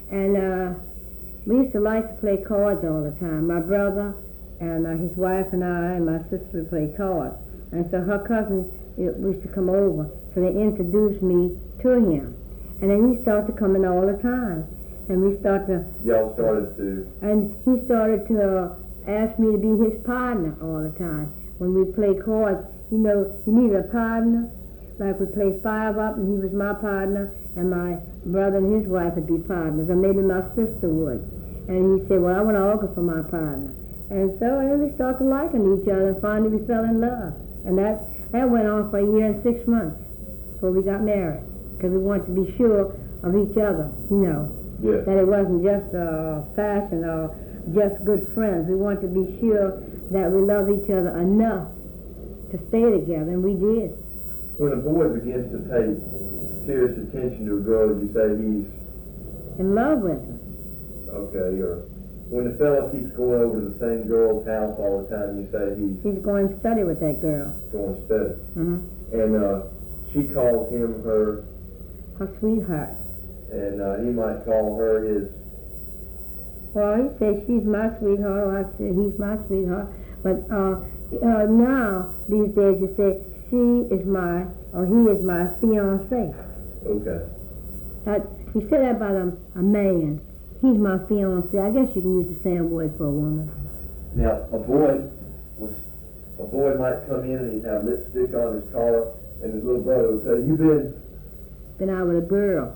And we used to like to play cards all the time. My brother and his wife and I and my sister would play cards. And so her cousin used to come over. So they introduced me to him. And then he started coming all the time. And we started to... Y'all started to... And he started to ask me to be his partner all the time. When we played cards, you needed a partner. Like we played 5 up and he was my partner and my brother and his wife would be partners. Or maybe my sister would. And he said, well, I want to argue for my partner. And so we started liking each other and finally we fell in love. And that went on for 1 year and 6 months before we got married. Because we wanted to be sure of each other, Yes. That it wasn't just fashion or just good friends. We wanted to be sure that we love each other enough to stay together, and we did. When a boy begins to pay serious attention to a girl, you say he's... In love with her. Okay, or when the fellow keeps going over to the same girl's house all the time, you say he's going to study with that girl. Going to study. Mm-hmm. And she calls him her sweetheart. And he might call her his... Well, he says she's my sweetheart, or I say he's my sweetheart. But now, these days, you say she is my, or he is my fiancé. Okay. You say that about a man. He's my fiancé. I guess you can use the same word for a woman. Now, a boy might come in and he'd have lipstick on his collar, and his little brother would say, "You been out with a girl."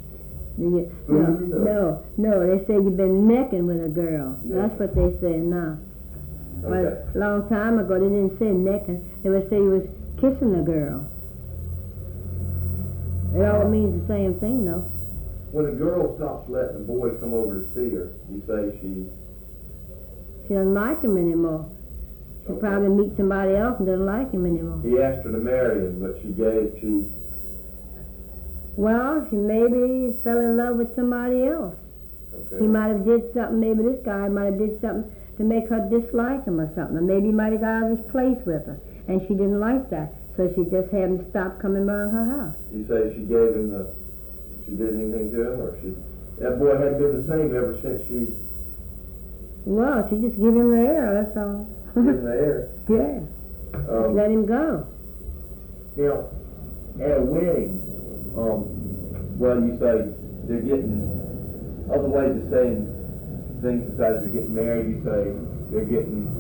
No, they say you've been necking with a girl. Yeah. That's what they say now. Okay. But a long time ago, they didn't say necking. They would say you was kissing a girl. It all means the same thing, though. When a girl stops letting a boy come over to see her, you say she doesn't like him anymore. She'll probably meet somebody else and doesn't like him anymore. He asked her to marry him, but Well, she maybe fell in love with somebody else. Okay. He might have did something, maybe this guy might have did something to make her dislike him or something. Or maybe he might have got out of his place with her, and she didn't like that. So she just had him stop coming around her house. You say she did anything to him, or that boy hadn't been the same ever since she... Well, she just gave him the air, that's all. Give him the air? Yeah. Let him go. Now, at a wedding, well, you say they're getting, other ways of saying things besides they're getting married, you say they're getting...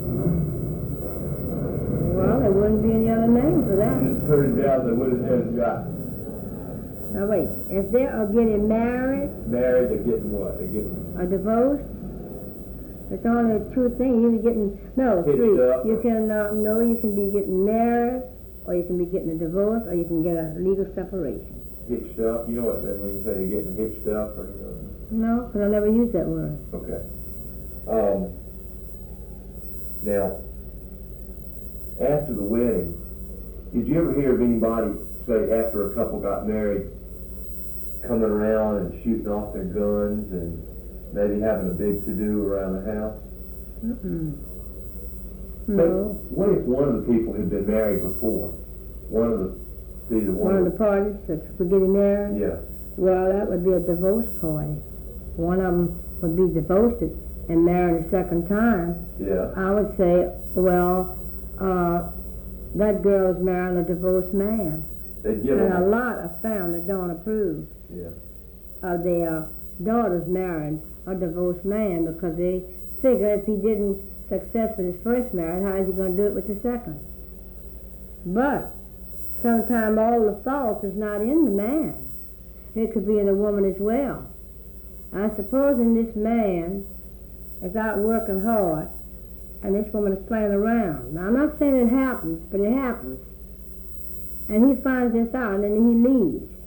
Well, there wouldn't be any other name for that. Just turn it down, they wouldn't have got... Now wait, if they are getting married... Married, they're getting what? They're getting... A divorce? It's only 2 things. You're getting... No, 3. You can be getting married, or you can be getting a divorce, or you can get a legal separation. Hitched up? You know what that means? Say you're getting hitched up, or... No, because I never use that word. Okay. Now, after the wedding, did you ever hear of anybody, say, after a couple got married, coming around and shooting off their guns and maybe having a big to-do around the house? Mm-mm. So No. what if one of the people had been married before? One of the parties that's for getting married? Yeah. Well, that would be a divorce party. One of them would be divorced and married a second time. Yeah. I would say, well, that girl is marrying a divorced man. They'd give And them... a lot of families don't approve Yeah. of their daughters marrying a divorced man because they figure if he didn't success with his first marriage, how is he going to do it with the second? But sometimes all the fault is not in the man. It could be in the woman as well. I supposing this man is out working hard and this woman is playing around. Now, I'm not saying it happens, but it happens. And he finds this out and then he leaves.